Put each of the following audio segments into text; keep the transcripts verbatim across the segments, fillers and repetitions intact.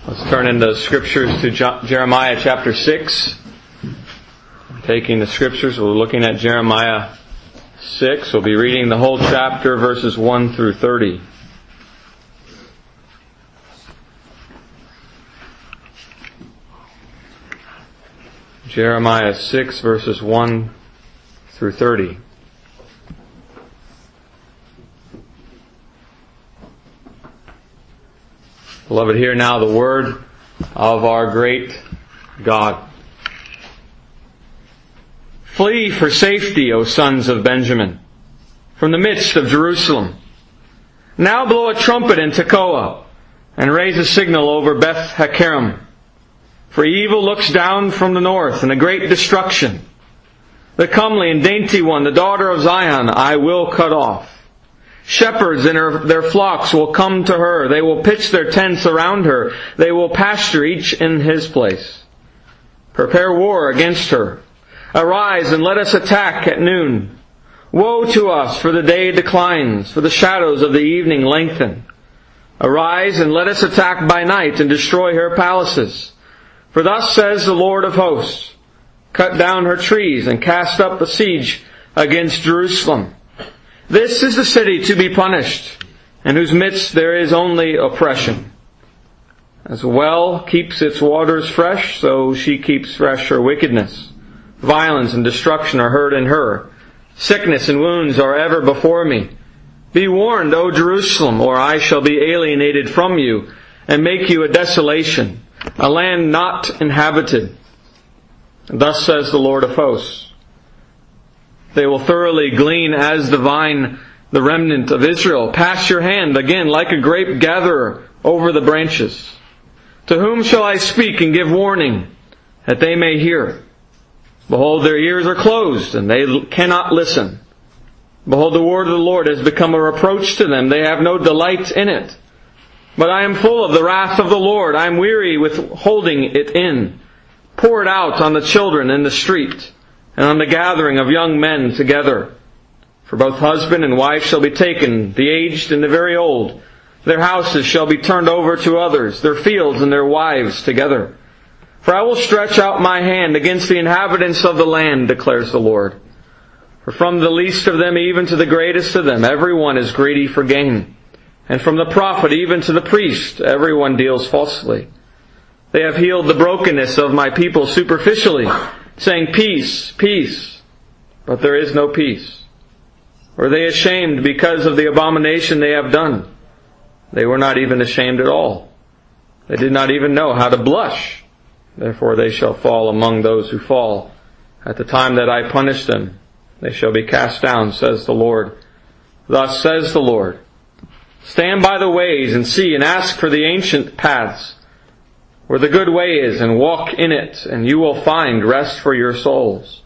Let's turn into Scriptures to Jeremiah chapter six. Taking the Scriptures, we're looking at Jeremiah six. We'll be reading the whole chapter, verses one through thirty. Jeremiah six, verses one through thirty. Beloved, hear now the word of our great God. Flee for safety, O sons of Benjamin, from the midst of Jerusalem. Now blow a trumpet in Tekoa, and raise a signal over Beth Hakkerem. For evil looks down from the north, and a great destruction. The comely and dainty one, the daughter of Zion, I will cut off. Shepherds and her, their flocks will come to her. They will pitch their tents around her. They will pasture each in his place. Prepare war against her. Arise and let us attack at noon. Woe to us, for the day declines, for the shadows of the evening lengthen. Arise and let us attack by night and destroy her palaces. For thus says the Lord of hosts, cut down her trees and cast up a siege against Jerusalem. This is the city to be punished, in whose midst there is only oppression. As a well keeps its waters fresh, so she keeps fresh her wickedness. Violence and destruction are heard in her. Sickness and wounds are ever before me. Be warned, O Jerusalem, or I shall be alienated from you, and make you a desolation, a land not inhabited. Thus says the Lord of hosts. They will thoroughly glean as the vine the remnant of Israel. Pass your hand again like a grape gatherer over the branches. To whom shall I speak and give warning, that they may hear? Behold, their ears are closed, and they cannot listen. Behold, the word of the Lord has become a reproach to them. They have no delight in it. But I am full of the wrath of the Lord. I am weary with holding it in. Pour it out on the children in the street, and on the gathering of young men together. For both husband and wife shall be taken, the aged and the very old. Their houses shall be turned over to others, their fields and their wives together. For I will stretch out my hand against the inhabitants of the land, declares the Lord. For from the least of them even to the greatest of them, everyone is greedy for gain. And from the prophet even to the priest, everyone deals falsely. They have healed the brokenness of my people superficially, saying, peace, peace, but there is no peace. Were they ashamed because of the abomination they have done? They were not even ashamed at all. They did not even know how to blush. Therefore they shall fall among those who fall. At the time that I punish them, they shall be cast down, says the Lord. Thus says the Lord, stand by the ways and see and ask for the ancient paths, where the good way is, and walk in it, and you will find rest for your souls.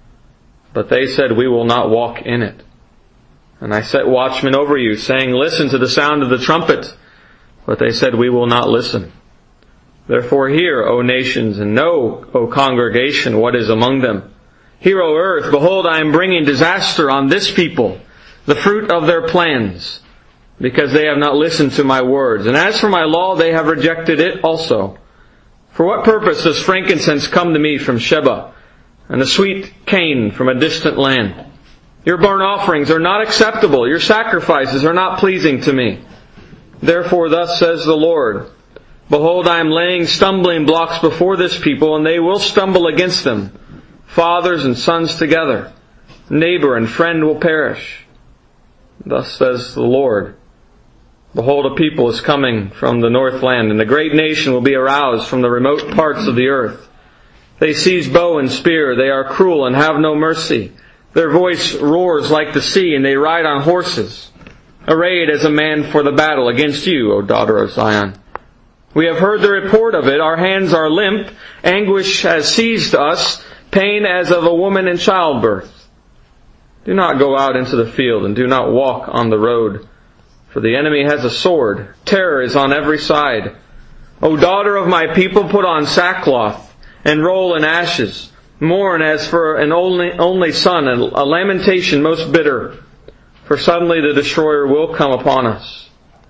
But they said, we will not walk in it. And I set watchmen over you, saying, listen to the sound of the trumpet. But they said, we will not listen. Therefore hear, O nations, and know, O congregation, what is among them. Hear, O earth, behold, I am bringing disaster on this people, the fruit of their plans, because they have not listened to my words. And as for my law, they have rejected it also. For what purpose does frankincense come to me from Sheba, and the sweet cane from a distant land? Your burnt offerings are not acceptable. Your sacrifices are not pleasing to me. Therefore thus says the Lord, behold, I am laying stumbling blocks before this people, and they will stumble against them. Fathers and sons together. Neighbor and friend will perish. Thus says the Lord. Behold, a people is coming from the northland, and a great nation will be aroused from the remote parts of the earth. They seize bow and spear. They are cruel and have no mercy. Their voice roars like the sea, and they ride on horses, arrayed as a man for the battle against you, O daughter of Zion. We have heard the report of it. Our hands are limp. Anguish has seized us, pain as of a woman in childbirth. Do not go out into the field, and do not walk on the road. For the enemy has a sword. Terror is on every side. O daughter of my people, put on sackcloth and roll in ashes. Mourn as for an only, only son, a lamentation most bitter. For suddenly the destroyer will come upon us.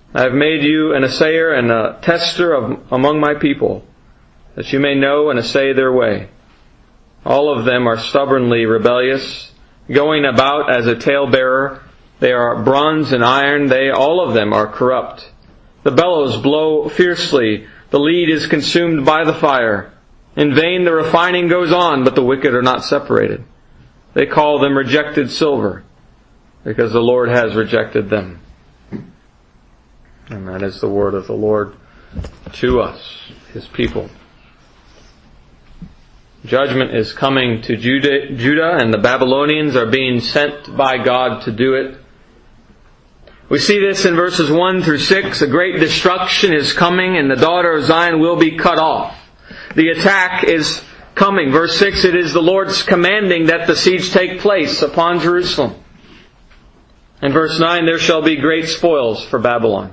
I have made you an assayer and a tester of, among my people, that you may know and assay their way. All of them are stubbornly rebellious, going about as a talebearer. They are bronze and iron. They, all of them, are corrupt. The bellows blow fiercely. The lead is consumed by the fire. In vain the refining goes on, but the wicked are not separated. They call them rejected silver, because the Lord has rejected them. And that is the word of the Lord to us, His people. Judgment is coming to Judah, Judah, and the Babylonians are being sent by God to do it. We see this in verses one through six. A great destruction is coming, and the daughter of Zion will be cut off. The attack is coming. Verse six, it is the Lord's commanding that the siege take place upon Jerusalem. In verse nine, there shall be great spoils for Babylon.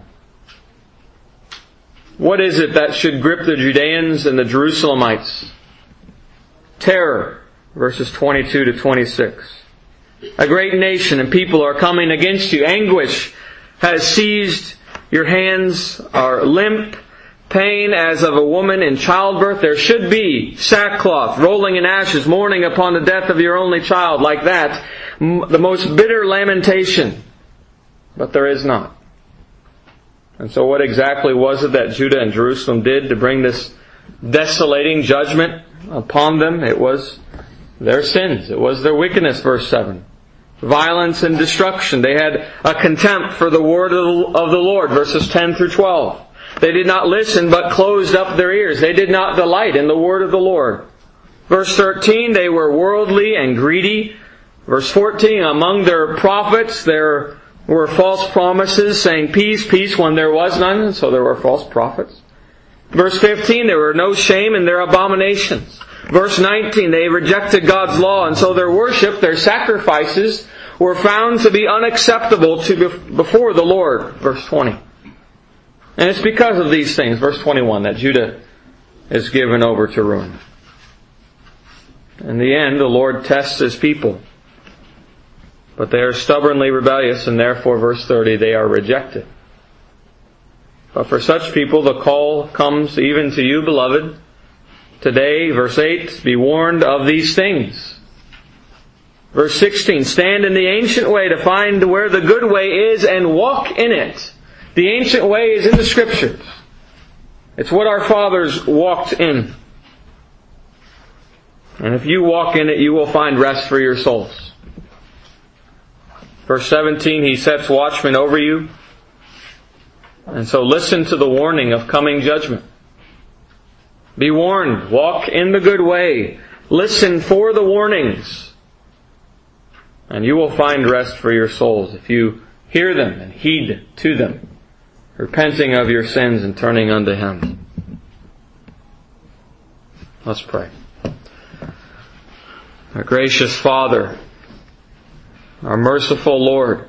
What is it that should grip the Judeans and the Jerusalemites? Terror, verses twenty-two to twenty-six. A great nation and people are coming against you. Anguish has seized your hands, are limp, pain as of a woman in childbirth. There should be sackcloth, rolling in ashes, mourning upon the death of your only child, like that. The most bitter lamentation. But there is not. And so what exactly was it that Judah and Jerusalem did to bring this desolating judgment upon them? It was their sins. It was their wickedness, verse seven. Violence and destruction. They had a contempt for the word of the Lord, verses ten through twelve. They did not listen, but closed up their ears. They did not delight in the word of the Lord. Verse thirteen, they were worldly and greedy. Verse fourteen, among their prophets there were false promises, saying peace, peace, when there was none, so there were false prophets. Verse fifteen, there were no shame in their abominations. Verse nineteen, they rejected God's law, and so their worship, their sacrifices, were found to be unacceptable to before the Lord. Verse twenty. And it's because of these things, verse twenty-one, that Judah is given over to ruin. In the end, the Lord tests His people. But they are stubbornly rebellious, and therefore, verse thirty, they are rejected. But for such people, the call comes even to you, beloved. Today, verse eight, be warned of these things. Verse sixteen, stand in the ancient way to find where the good way is and walk in it. The ancient way is in the Scriptures. It's what our fathers walked in. And if you walk in it, you will find rest for your souls. Verse seventeen, He sets watchmen over you. And so listen to the warning of coming judgment. Be warned. Walk in the good way. Listen for the warnings. And you will find rest for your souls if you hear them and heed to them, repenting of your sins and turning unto Him. Let's pray. Our gracious Father, our merciful Lord,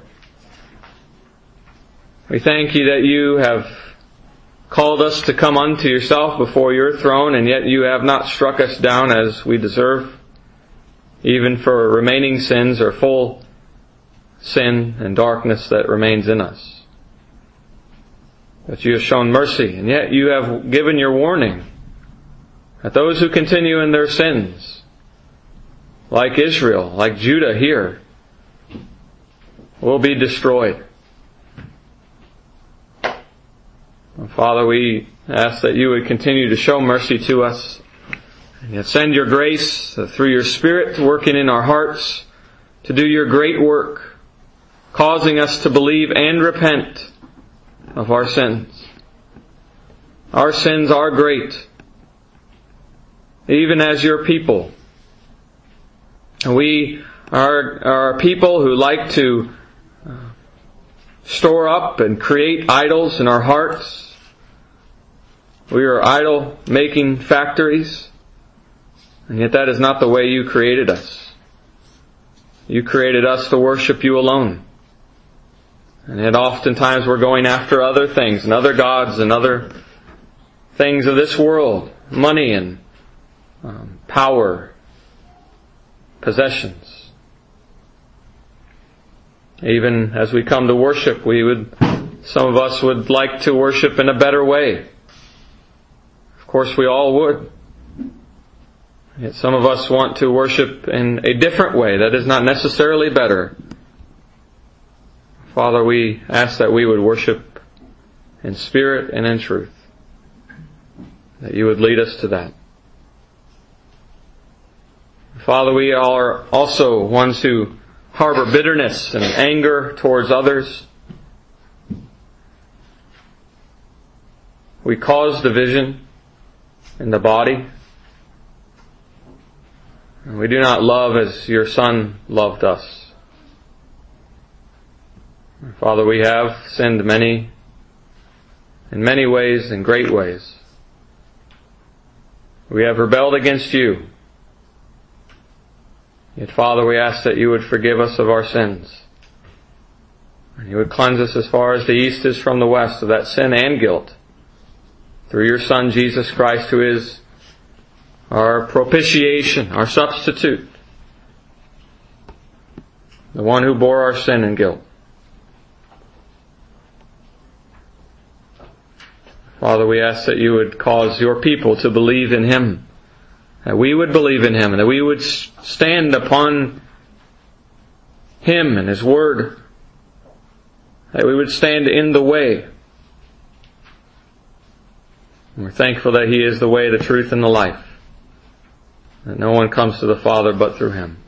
we thank You that You have called us to come unto Yourself before Your throne, and yet You have not struck us down as we deserve, even for remaining sins or full sin and darkness that remains in us. But You have shown mercy, and yet You have given Your warning that those who continue in their sins, like Israel, like Judah here, will be destroyed. Father, we ask that You would continue to show mercy to us, and yet send Your grace through Your Spirit working in our hearts to do Your great work, causing us to believe and repent of our sins. Our sins are great, even as Your people. We are, are people who like to store up and create idols in our hearts. We are idol-making factories, and yet that is not the way You created us. You created us to worship You alone. And yet oftentimes we're going after other things and other gods and other things of this world, money and um, power, possessions. Even as we come to worship, we would Some of us would like to worship in a better way. Of course, we all would. Yet some of us want to worship in a different way that is not necessarily better. Father, we ask that we would worship in spirit and in truth, that you would lead us to that. Father, we are also ones who harbor bitterness and anger towards others. We cause division in the body. And we do not love as your Son loved us. Father, we have sinned many, in many ways, in great ways. We have rebelled against you. Yet, Father, we ask that you would forgive us of our sins. And you would cleanse us as far as the east is from the west of that sin and guilt, through your Son, Jesus Christ, who is our propitiation, our substitute, the one who bore our sin and guilt. Father, we ask that you would cause your people to believe in him, that we would believe in him, and that we would stand upon him and his word, that we would stand in the way. And we're thankful that he is the way, the truth, and the life, that no one comes to the Father but through him.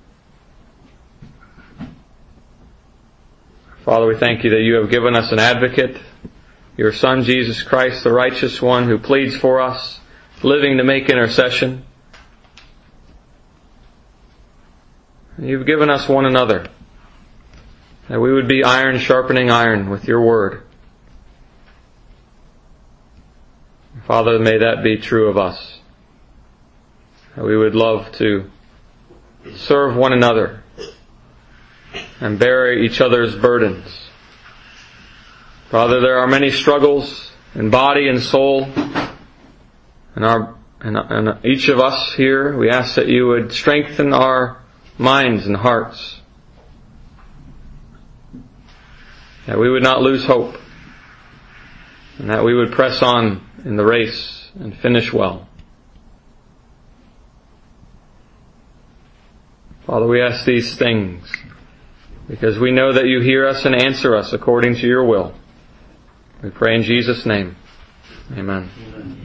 Father, we thank you that you have given us an advocate, your Son, Jesus Christ, the righteous one who pleads for us, living to make intercession. You've given us one another, that we would be iron sharpening iron with your word. Father, may that be true of us, that we would love to serve one another and bear each other's burdens. Father, there are many struggles in body and soul, and our and, and each of us here, we ask that you would strengthen our minds and hearts, that we would not lose hope, and that we would press on in the race and finish well. Father, we ask these things because we know that you hear us and answer us according to your will. We pray in Jesus' name. Amen. Amen.